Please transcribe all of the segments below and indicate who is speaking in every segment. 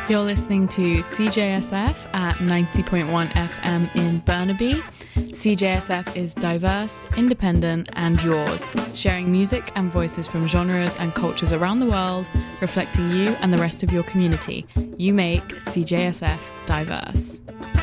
Speaker 1: You're listening to CJSF at 90.1 FM in Burnaby. CJSF is diverse, independent, and yours, sharing music and voices from genres and cultures around the world, reflecting you and the rest of your community. You make CJSF diverse.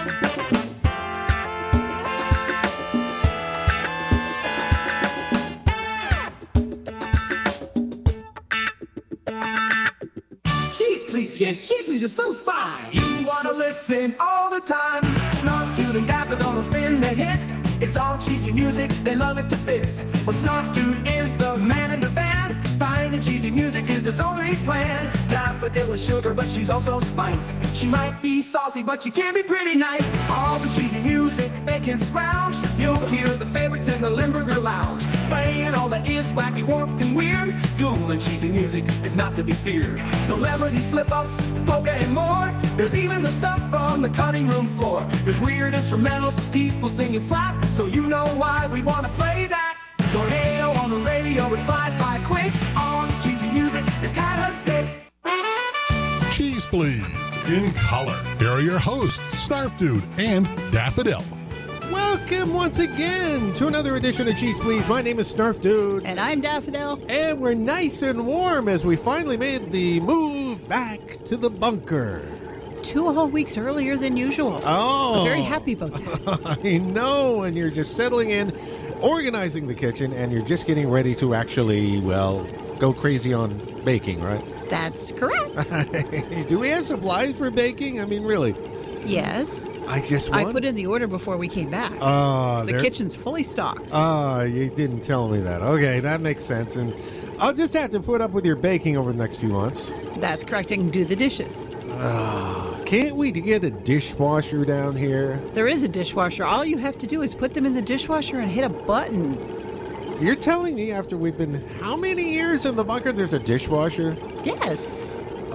Speaker 2: Yes, cheese please are so fine. You wanna listen all the time. Snarf Dude and Daffodil will spin the hits. It's all cheesy music, they love it to bits. Well, Snarf Dude is the man in the band. Finding cheesy music is his only plan. Daffodil is sugar, but she's also spice. She might be saucy, but she can be pretty nice. All the cheesy music they can scrounge. You'll hear the favorites in the Limburger Lounge. Playing all that is wacky, warped, and weird. Cool and cheesy music is not to be feared. Celebrity slip-ups, polka, and more. There's even the stuff on the cutting room floor. There's weird instrumentals, people singing flat. So you know why we wanna play that. Tornado on the radio, it flies by quick. All this cheesy music is kinda sick.
Speaker 3: Cheese Please, in color. Here are your hosts, Snarf Dude and Daffodil.
Speaker 4: Welcome once again to another edition of Cheese Please. My name is Snarf Dude.
Speaker 5: And I'm Daffodil.
Speaker 4: And we're nice and warm as we finally made the move back to the bunker.
Speaker 5: 2 whole weeks earlier than usual.
Speaker 4: Oh.
Speaker 5: I'm very happy about that.
Speaker 4: I know, and you're just settling in, organizing the kitchen, and you're just getting ready to actually, well, go crazy on baking, right?
Speaker 5: That's correct.
Speaker 4: Do we have supplies for baking? I mean, really?
Speaker 5: Yes.
Speaker 4: I
Speaker 5: put in the order before we came back. The kitchen's fully stocked.
Speaker 4: You didn't tell me that. Okay, that makes sense. And I'll just have to put up with your baking over the next few months.
Speaker 5: That's correct. I can do the dishes.
Speaker 4: Can't we get a dishwasher down here?
Speaker 5: There is a dishwasher. All you have to do is put them in the dishwasher and hit a button.
Speaker 4: You're telling me after we've been how many years in the bunker there's a dishwasher?
Speaker 5: Yes.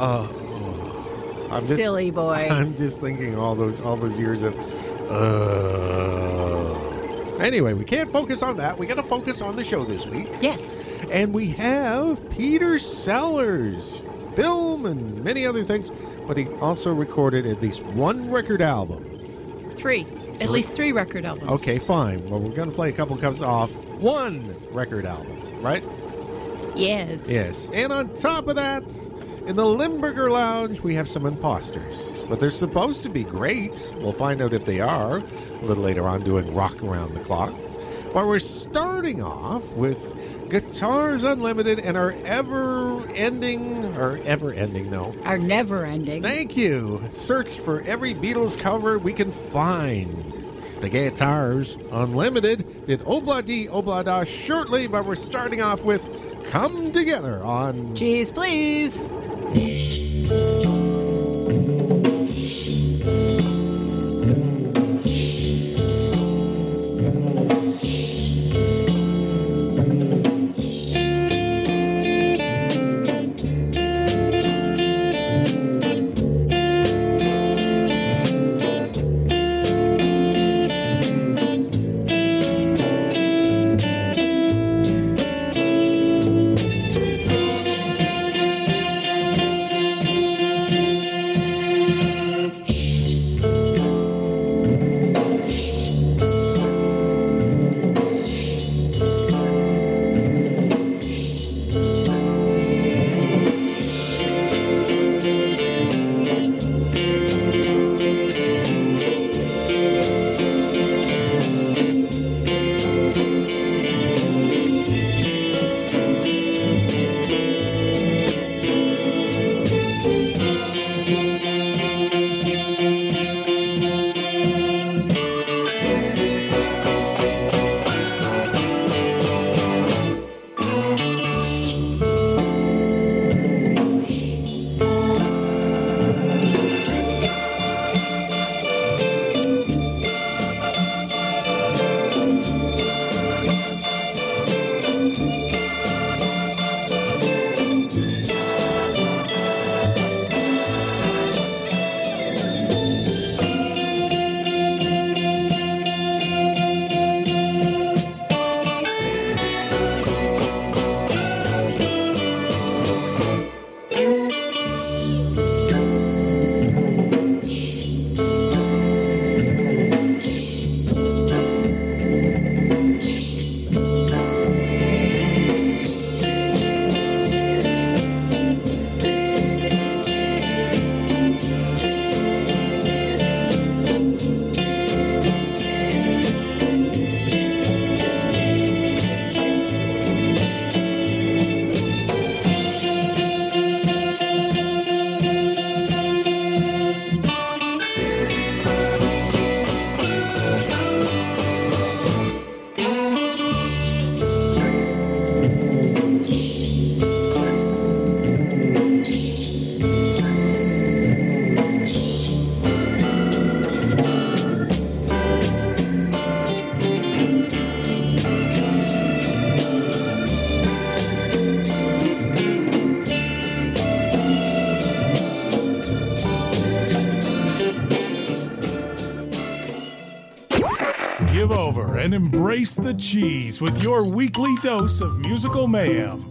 Speaker 4: Silly
Speaker 5: boy.
Speaker 4: I'm just thinking all those years of Anyway, we can't focus on that. We got to focus on the show this week.
Speaker 5: Yes.
Speaker 4: And we have Peter Sellers, film and many other things, but he also recorded at least one record album.
Speaker 5: 3. At least 3 record albums.
Speaker 4: Okay, fine. Well, we're going to play a couple cuts off one record album, right?
Speaker 5: Yes.
Speaker 4: Yes. And on top of that, in the Limburger Lounge, we have some imposters. But they're supposed to be great. We'll find out if they are a little later on doing Rock Around the Clock. But we're starting off with Guitars Unlimited and our
Speaker 5: Our never-ending.
Speaker 4: Thank you. Search for every Beatles cover we can find. The Guitars Unlimited did Obla Di Obla Da shortly, but we're starting off with Come Together on
Speaker 5: Cheese Please.
Speaker 6: and embrace the cheese with your weekly dose of musical mayhem.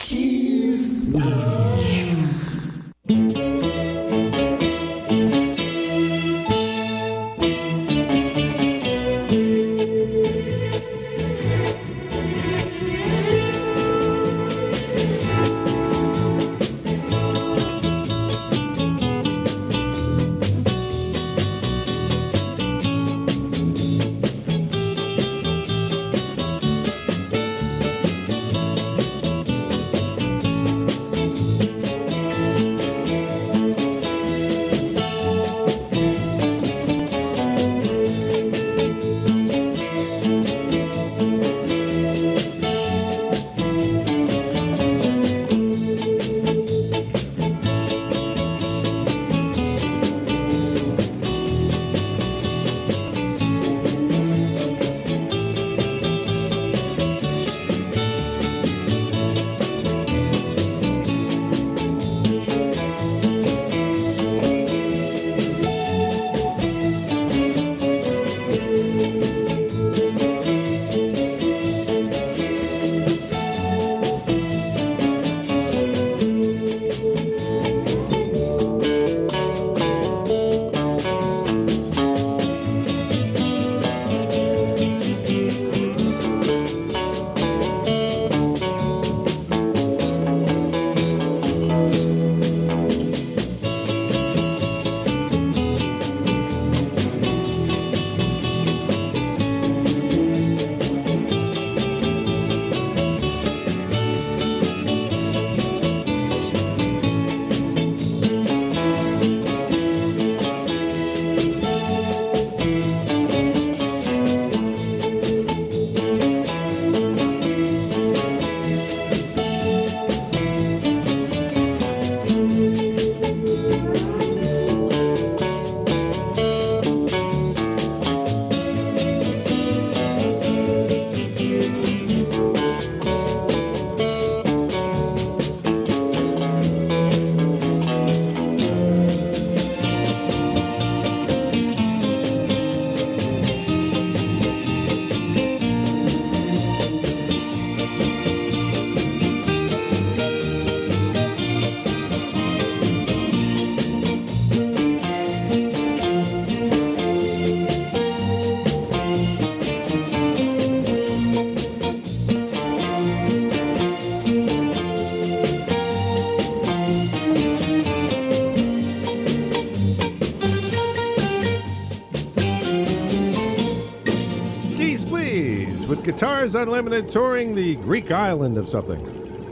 Speaker 4: Guitars Unlimited touring the Greek island of something.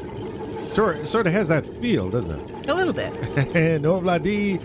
Speaker 4: Sort of has that feel, doesn't it?
Speaker 5: A little bit.
Speaker 4: And Obladi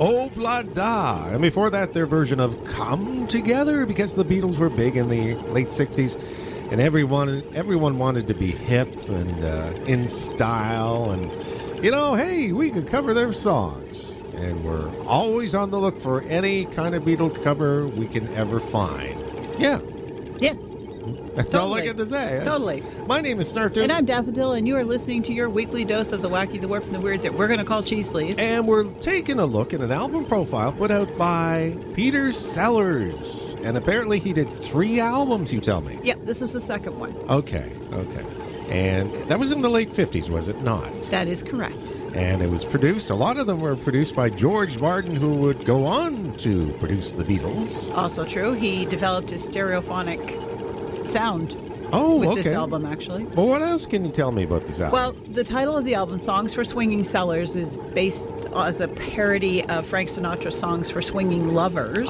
Speaker 4: Oblada. And before that, their version of Come Together, because the Beatles were big in the late 60s. And everyone wanted to be hip and in style. And, you know, hey, we could cover their songs. And we're always on the look for any kind of Beatle cover we can ever find. Yeah.
Speaker 5: Yes.
Speaker 4: That's all I get to say.
Speaker 5: Totally.
Speaker 4: My name is Snarf Dude.
Speaker 5: And I'm Daffodil, and you are listening to your weekly dose of the wacky, the warped, and the weird that we're going to call Cheese Please.
Speaker 4: And we're taking a look at an album profile put out by Peter Sellers. And apparently he did 3 albums, you tell me.
Speaker 5: Yep, this was the second one.
Speaker 4: Okay. And that was in the late 50s, was it not?
Speaker 5: That is correct.
Speaker 4: And it was produced, a lot of them were produced by George Martin, who would go on to produce the Beatles.
Speaker 5: Also true. He developed his stereophonic sound with this album, actually.
Speaker 4: Well, what else can you tell me about this album?
Speaker 5: Well, the title of the album, Songs for Swinging Cellars, is based as a parody of Frank Sinatra's Songs for Swinging Lovers.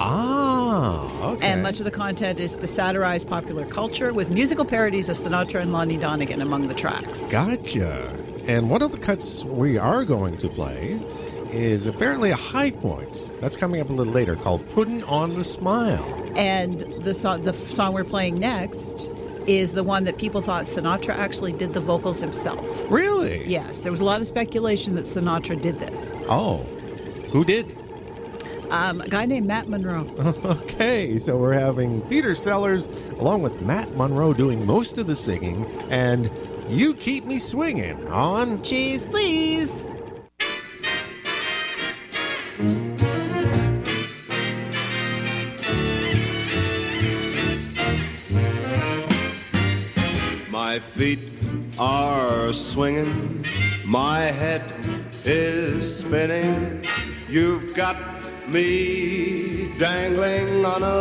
Speaker 4: Ah, okay.
Speaker 5: And much of the content is to satirize popular culture with musical parodies of Sinatra and Lonnie Donegan among the tracks.
Speaker 4: Gotcha. And one of the cuts we are going to play is apparently a high point. That's coming up a little later, called Puttin' on the Smile.
Speaker 5: And the song we're playing next is the one that people thought Sinatra actually did the vocals himself.
Speaker 4: Really?
Speaker 5: Yes. There was a lot of speculation that Sinatra did this.
Speaker 4: Oh. Who did?
Speaker 5: A guy named Matt Monro.
Speaker 4: Okay, so we're having Peter Sellers along with Matt Monro doing most of the singing, and You Keep Me Swinging on
Speaker 5: Cheese Please.
Speaker 7: feet are swinging, my head is spinning. You've got me dangling on a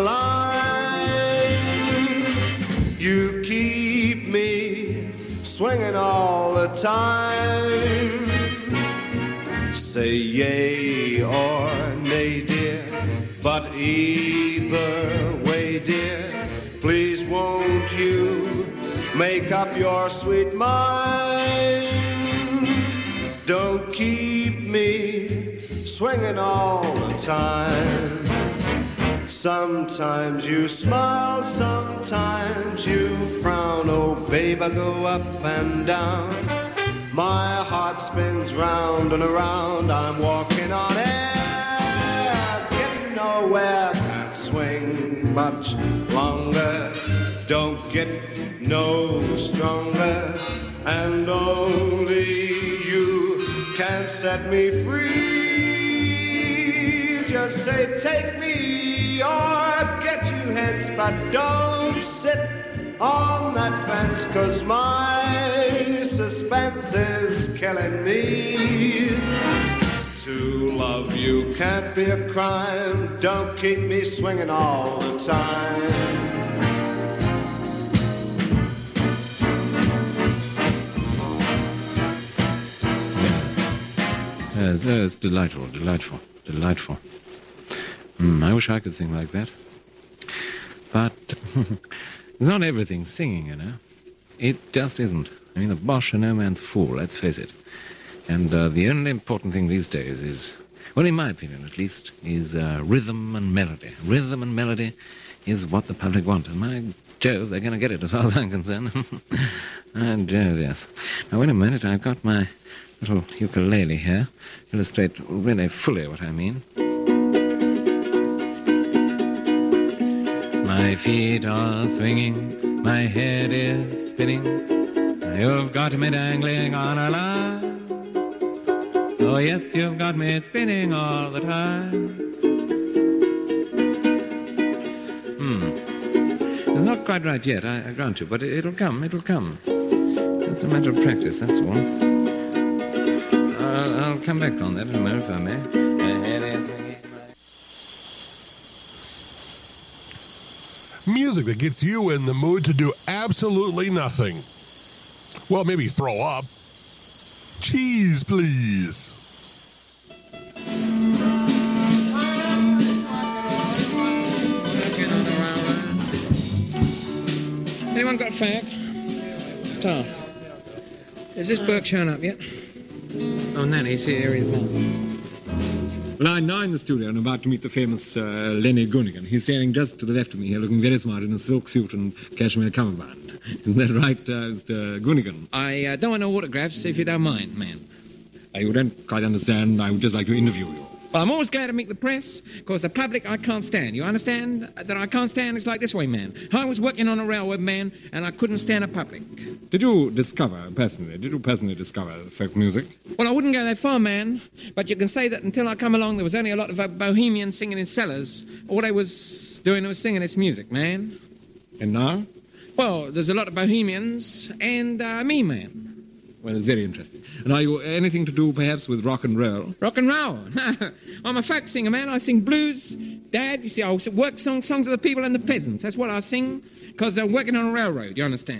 Speaker 7: line. You keep me swinging all the time. Say yay or nay, dear, but either way, dear, please won't you make up your sweet mind. Don't keep me swinging all the time. Sometimes you smile, sometimes you frown. Oh, babe, I go up and down. My heart spins round and around. I'm walking on air, getting nowhere. Can't swing much longer. Don't get no stronger. And only you can set me free. Just say take me or get you hence, but don't sit on that fence, 'cause my suspense is killing me. To love you can't be a crime. Don't keep me swinging all the time.
Speaker 8: It's delightful, delightful, delightful. I wish I could sing like that. But it's not everything singing, you know. It just isn't. I mean, the Bosch are no man's fool, let's face it. And the only important thing these days is, well, in my opinion at least, is rhythm and melody. Rhythm and melody is what the public want. And my Jove, they're going to get it as far as I'm concerned. And Jove, yes. Now, wait a minute, I've got my little ukulele here. Illustrate really fully what I mean. My feet are swinging, my head is spinning. You've got me dangling on a line. Oh yes, you've got me spinning all the time. It's not quite right yet, I grant you, but it'll come, it'll come. It's a matter of practice, that's all. I'll come back on that in a moment, if I may.
Speaker 3: Music that gets you in the mood to do absolutely nothing. Well, maybe throw up. Cheese, please.
Speaker 8: Anyone got a fag? Tar. Is this Burke shown up yet? Oh, Nanny, here he is now. Well, I'm now in the studio and about to meet the famous Lenny Goonigan. He's standing just to the left of me here, looking very smart in a silk suit and cashmere cummerbund. Isn't that right, Mr. Goonigan? I don't want no autographs, if you don't mind, man. You don't quite understand. I would just like to interview you. Well, I'm always glad to meet the press, because the public I can't stand. You understand that I can't stand? It's like this way, man. I was working on a railroad, man, and I couldn't stand the public. Did you personally discover folk music? Well, I wouldn't go that far, man, but you can say that until I come along, there was only a lot of bohemians singing in cellars. All they was doing was singing this music, man. And now? Well, there's a lot of bohemians and me, man. Well, it's very interesting. And are you anything to do, perhaps, with rock and roll? Rock and roll? I'm a folk singer, man. I sing blues. Dad, you see, I work songs of the people and the peasants. That's what I sing, because I'm working on a railroad, you understand?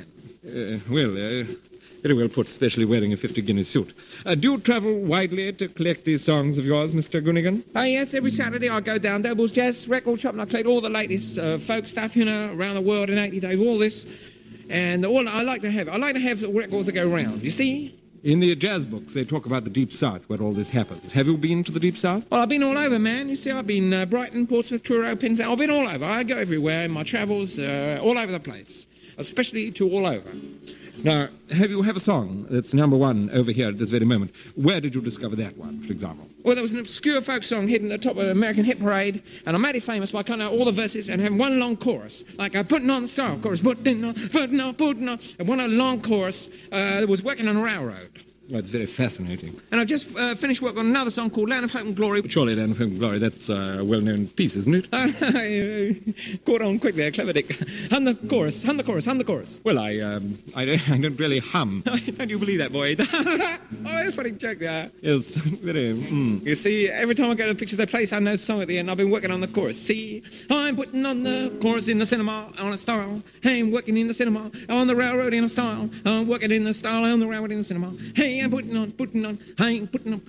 Speaker 8: Very well put, especially wearing a 50-guinea suit. Do you travel widely to collect these songs of yours, Mr. Goonigan? Oh, yes, every Saturday I go down Doble's Jazz Record Shop and I collect all the latest folk stuff, you know, around the world in 80 days, all this. And all I like to have records that go round, you see? In the jazz books, they talk about the Deep South, where all this happens. Have you been to the Deep South? Well, I've been all over, man. You see, I've been Brighton, Portsmouth, Truro, Penzance. I've been all over. I go everywhere in my travels, all over the place, especially to all over. Now, you have a song that's number one over here at this very moment. Where did you discover that one, for example? Well, there was an obscure folk song hidden at the top of the American Hit Parade, and I made it famous by cutting out all the verses and having one long chorus, like putting on the style chorus, putting on, and one long chorus that was working on a railroad. Well, it's very fascinating. And I've just finished work on another song called Land of Hope and Glory. Surely Land of Hope and Glory, that's a well-known piece, isn't it? Caught on quick there, clever Dick. Hum the chorus, hum the chorus, hum the chorus. Well, I don't really hum. Don't you believe that, boy? Oh, that's a funny joke there. Yes, very. You see, every time I go to picture their place, I know the song at the end. I've been working on the chorus. See, I'm putting on the chorus in the cinema on a style. Hey, I'm working in the cinema on the railroad in a style. I'm working in the style on the railroad in the cinema. Hey, I'm putting on. Hey, I'm putting on.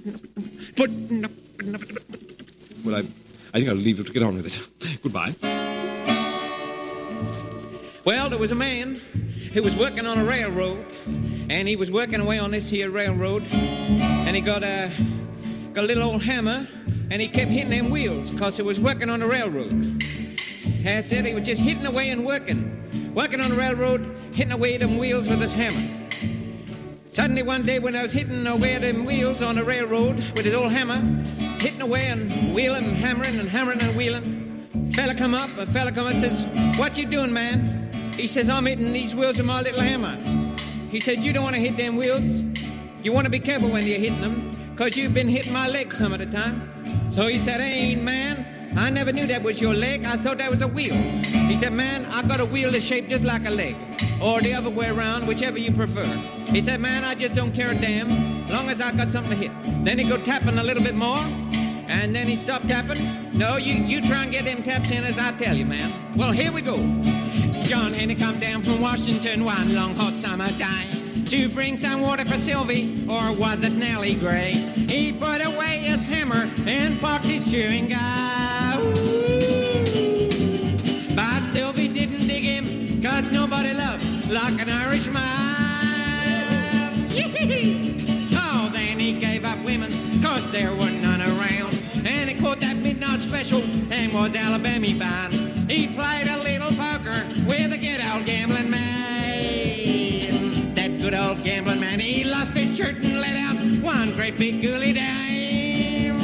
Speaker 8: Well, I think I'll leave you to get on with it. Goodbye. Well, there was a man who was working on a railroad, and he was working away on this here railroad, and he got a little old hammer, and he kept hitting them wheels, because he was working on the railroad. That's it, he was just hitting away and working on the railroad, hitting away at them wheels with his hammer. Suddenly one day when I was hitting away at them wheels on the railroad with his old hammer, hitting away and wheeling and hammering and wheeling, fella come up says, "What you doing, man?" He says, "I'm hitting these wheels with my little hammer." He said, "You don't want to hit them wheels. You want to be careful when you're hitting them, because you've been hitting my leg some of the time." So he said, "Hey, man, I never knew that was your leg. I thought that was a wheel." He said, "Man, I got a wheel that's shaped just like a leg, or the other way around, whichever you prefer." He said, "Man, I just don't care a damn, as long as I got something to hit." Then he'd go tapping a little bit more, and then he'd stop tapping. "No, you try and get them taps in as I tell you, man." Well, here we go. John Henry come down from Washington one long hot summer day to bring some water for Sylvie, or was it Nellie Gray? He put away his hammer and parked his chewing gum. But Sylvie didn't dig him, 'cause nobody loves like an Irishman. Oh, then he gave up women, 'cause there were none around. And he caught that midnight special and was Alabama bound. He played a little poker with a good old gambling man. That good old gambling man, he lost his shirt and let out one great big gooly dime.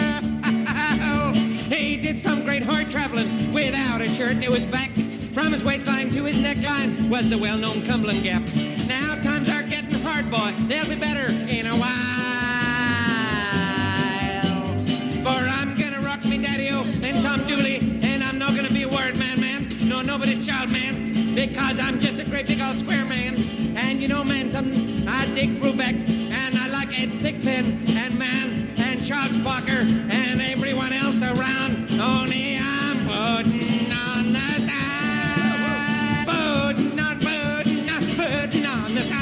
Speaker 8: He did some great hard traveling without a shirt that was back. From his waistline to his neckline was the well-known Cumberland Gap. Now times are getting hard, boy. They'll be better in a while. For I'm gonna rock me daddy-o and Tom Dooley, and I'm not gonna be a word man, no nobody's child, man, because I'm just a great big old square man. And you know, man, something, I dig Brubeck, and I like Ed Thigpen, and man, and Charles Parker, and everyone else around. Only I'm putting on the style, putting on the style, putting on the style, putting on the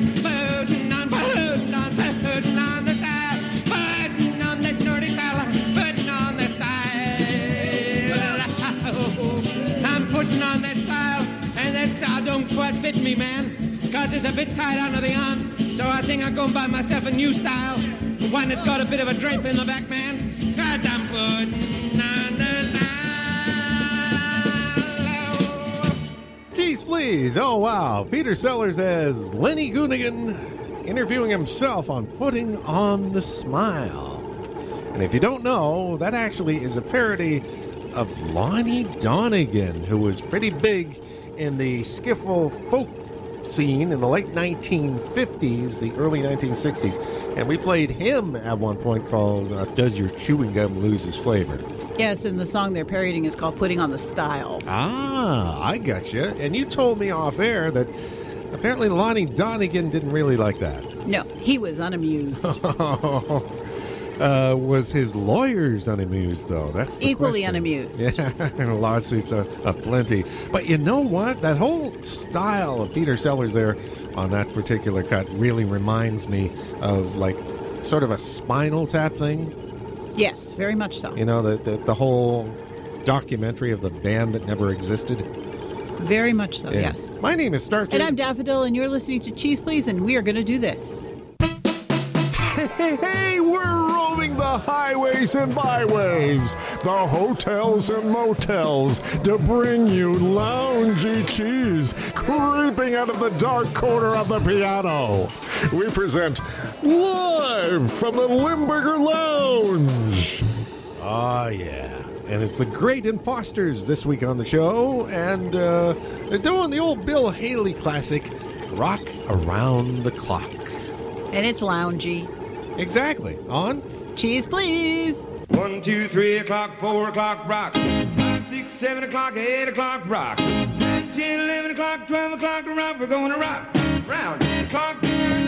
Speaker 8: style, putting on the dirty style, putting on the style. I'm putting on that style, and that style don't quite fit me, man, 'cause it's a bit tight under the arms. So I think I'm gonna buy myself a new style, one that's got a bit of a drape in the back, man, 'cause I'm putting on the style.
Speaker 4: Keys, please. Oh, wow. Peter Sellers as Lenny Goonigan interviewing himself on Putting on the Smile. And if you don't know, that actually is a parody of Lonnie Donegan, who was pretty big in the skiffle folk scene in the late 1950s, the early 1960s. And we played him at one point called Does Your Chewing Gum Lose Its Flavor?
Speaker 5: Yes, and the song they're parodying is called Putting on the Style.
Speaker 4: Ah, I gotcha. And you told me off air that apparently Lonnie Donegan didn't really like that.
Speaker 5: No, he was unamused.
Speaker 4: Was his lawyers unamused, though? That's the
Speaker 5: equally
Speaker 4: question.
Speaker 5: unamused.
Speaker 4: Yeah, lawsuits aplenty. But you know what? That whole style of Peter Sellers there on that particular cut really reminds me of, like, sort of a Spinal Tap thing.
Speaker 5: Yes, very much so.
Speaker 4: You know, the whole documentary of the band that never existed.
Speaker 5: Very much so,
Speaker 4: Yeah.
Speaker 5: yes.
Speaker 4: My name is Starfleet.
Speaker 5: And I'm Daffodil, and you're listening to Cheese Please, and we are going to do this.
Speaker 9: Hey, we're roaming the highways and byways, the hotels and motels, to bring you loungy cheese creeping out of the dark corner of the piano. We present live from the Limburger Lounge.
Speaker 4: Ah, yeah. And it's the Great Imposters this week on the show, and they're doing the old Bill Haley classic, Rock Around the Clock.
Speaker 5: And it's loungy.
Speaker 4: Exactly. On?
Speaker 5: Cheese, please.
Speaker 2: 1, 2, 3 o'clock, 4 o'clock, rock. 5, 6, 7 o'clock, 8 o'clock, rock. 9, 10, 11 o'clock, 12 o'clock, rock. We're going to rock round the clock.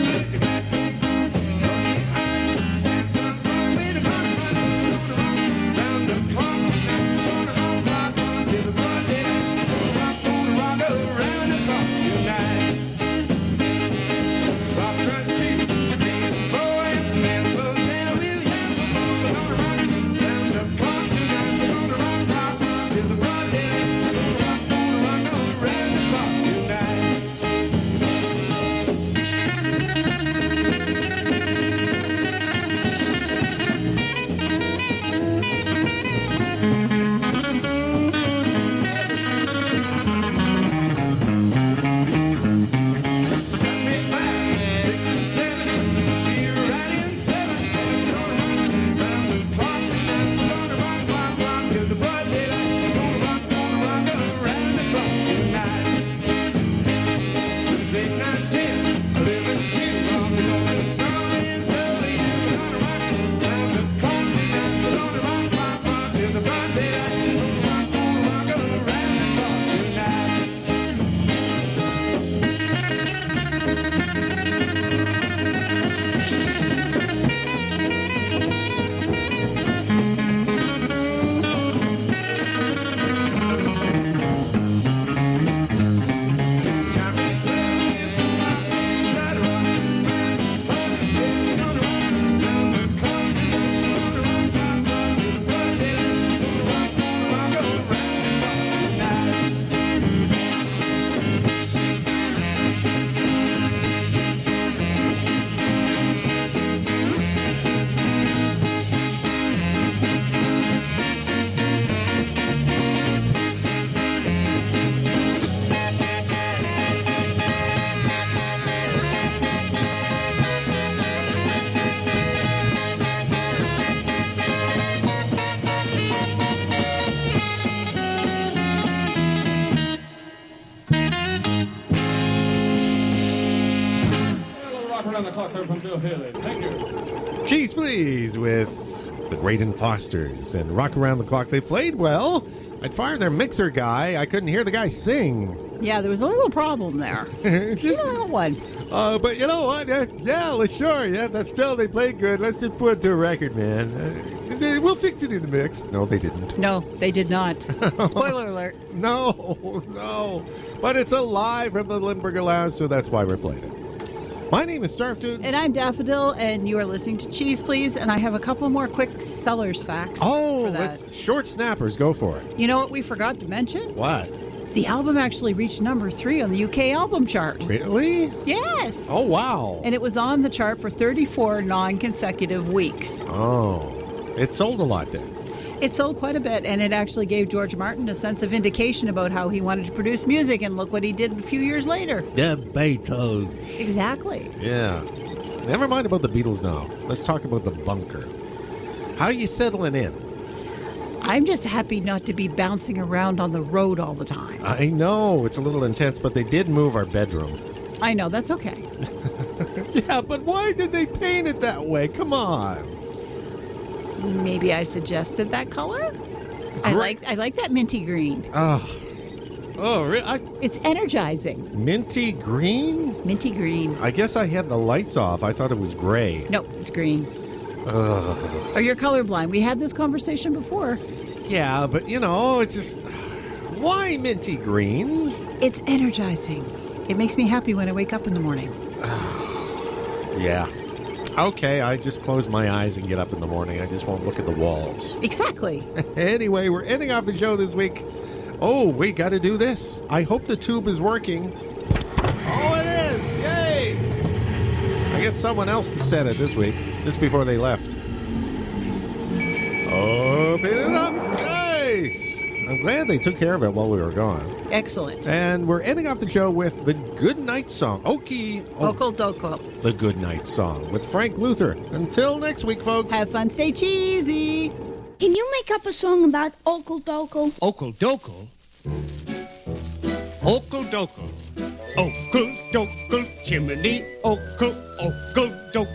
Speaker 4: Cheese, please, with the Graydon Fosters and Rock Around the Clock. They played well. I'd fired their mixer guy. I couldn't hear the guy sing.
Speaker 5: Yeah, there was a little problem there. Just a little one.
Speaker 4: But you know what? Yeah, sure. Yeah, that's still, they played good. Let's just put it to a record, man. We'll fix it in the mix. No, they didn't.
Speaker 5: No, they did not. Spoiler alert.
Speaker 4: No. But it's a live from the Limburger Lounge, so that's why we're playing it. My name is Starfdude.
Speaker 5: And I'm Daffodil, and you are listening to Cheese, Please. And I have a couple more quick sellers facts.
Speaker 4: Oh, let's short snappers. Go for it.
Speaker 5: You know what we forgot to mention?
Speaker 4: What?
Speaker 5: The album actually reached number 3 on the UK album chart.
Speaker 4: Really?
Speaker 5: Yes.
Speaker 4: Oh, wow.
Speaker 5: And it was on the chart for 34 non-consecutive weeks.
Speaker 4: Oh, it sold a lot then.
Speaker 5: It sold quite a bit, and it actually gave George Martin a sense of vindication about how he wanted to produce music, and look what he did a few years later.
Speaker 4: The Beatles.
Speaker 5: Exactly.
Speaker 4: Yeah. Never mind about the Beatles now. Let's talk about the bunker. How are you settling in?
Speaker 5: I'm just happy not to be bouncing around on the road all the time.
Speaker 4: I know, it's a little intense, but they did move our bedroom.
Speaker 5: I know, that's okay.
Speaker 4: Yeah, but why did they paint it that way? Come on.
Speaker 5: Maybe I suggested that color? I like that minty green.
Speaker 4: Oh, really?
Speaker 5: It's energizing.
Speaker 4: Minty green?
Speaker 5: Minty green.
Speaker 4: I guess I had the lights off. I thought it was gray.
Speaker 5: No, it's green. Or you're colorblind. We had this conversation before.
Speaker 4: Yeah, but it's just... Why minty green?
Speaker 5: It's energizing. It makes me happy when I wake up in the morning.
Speaker 4: Yeah. Okay, I just close my eyes and get up in the morning. I just won't look at the walls.
Speaker 5: Exactly.
Speaker 4: Anyway, we're ending off the show this week. Oh, we got to do this. I hope the tube is working. Oh, it is! Yay! I get someone else to set it this week, just before they left. Open it up! Nice! I'm glad they took care of it while we were gone.
Speaker 5: Excellent.
Speaker 4: And we're ending off the show with the Good Night Song.
Speaker 5: Okal Dokal.
Speaker 4: The Good Night Song with Frank Luther. Until next week, folks.
Speaker 5: Have fun, stay cheesy.
Speaker 10: Can you make up a song about Okal Dokal?
Speaker 8: Okal Dokal? Okal Dokal. Okal Dokal chimney. Okal Dokal.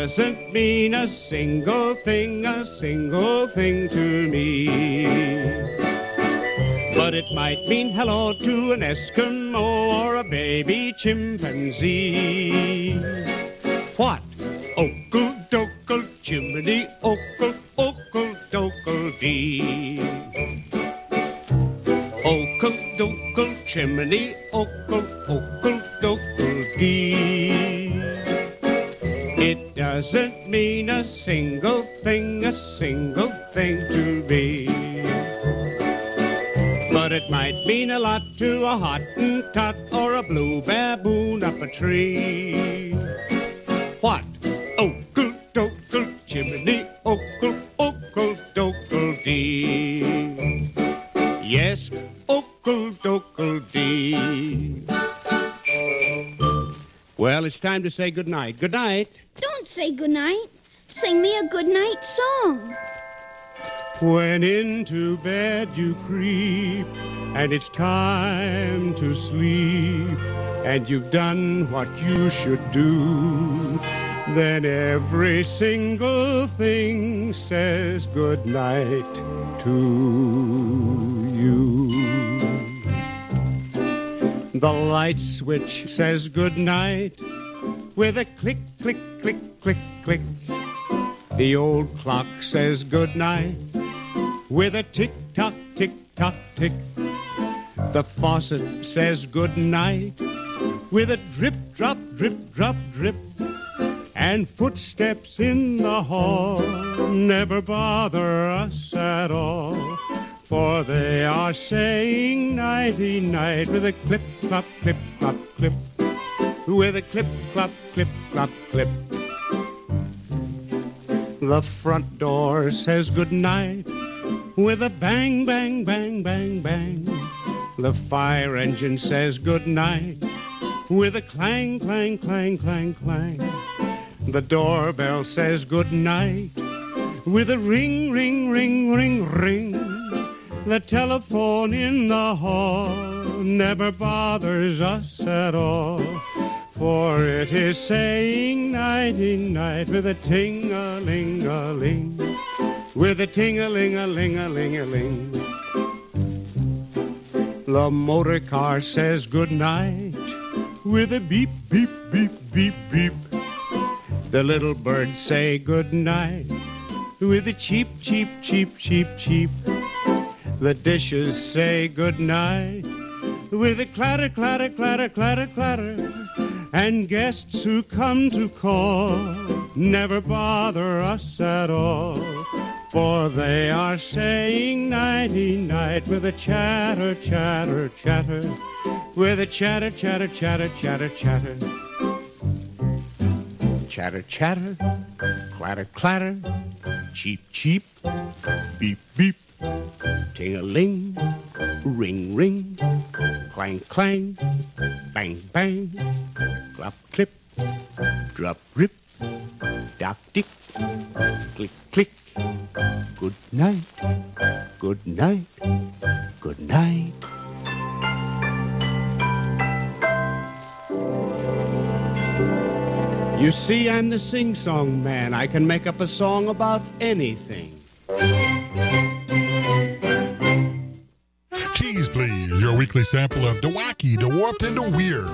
Speaker 7: doesn't mean a single thing to me. But it might mean hello to an Eskimo or a baby chimpanzee. What? Okle dokle chimney, okle dokle dee. Okle dokle chimney, okle dokle dee. It doesn't mean a single thing to me. But it might mean a lot to a Hottentot or a blue baboon up a tree. What? Okle dokle chimney, okle dokle dee. Yes, okle dokle dee. Well, it's time to say goodnight. Good night.
Speaker 10: Don't say goodnight. Sing me a goodnight song.
Speaker 7: When into bed you creep, and it's time to sleep, and you've done what you should do, then every single thing says goodnight to you. The light switch says goodnight with a click, click, click, click, click. The old clock says goodnight with a tick-tock, tick-tock, tick. The faucet says goodnight with a drip-drop, drip-drop, drip. And footsteps in the hall never bother us at all, for they are saying nighty-night with a clip-clop, clip-clop, clip. With a clip-clop, clip-clop, clip. The front door says goodnight with a bang, bang, bang, bang, bang. The fire engine says goodnight with a clang, clang, clang, clang, clang. The doorbell says goodnight with a ring, ring, ring, ring, ring. The telephone in the hall never bothers us at all, for it is saying nighty-night with a ting-a-ling-a-ling, with a ting-a-ling-a-ling-a-ling-a-ling. The motor car says goodnight with a beep, beep, beep, beep, beep. The little birds say goodnight with a cheep, cheep, cheep, cheep, cheep. The dishes say goodnight with a clatter, clatter, clatter, clatter, clatter. And guests who come to call never bother us at all, for they are saying nighty-night with a chatter, chatter, chatter, with a chatter, chatter, chatter, chatter, chatter. Chatter, chatter, clatter, clatter, cheep, cheep, beep, beep, ting-a-ling, ring, ring, clang, clang, bang, bang, clap, clip, drop, rip, dock, dick, click, click. Good night, good night, good night. You see, I'm the sing-song man. I can make up a song about anything.
Speaker 3: Cheese Please, your weekly sample of the wacky, the warped, and the weird.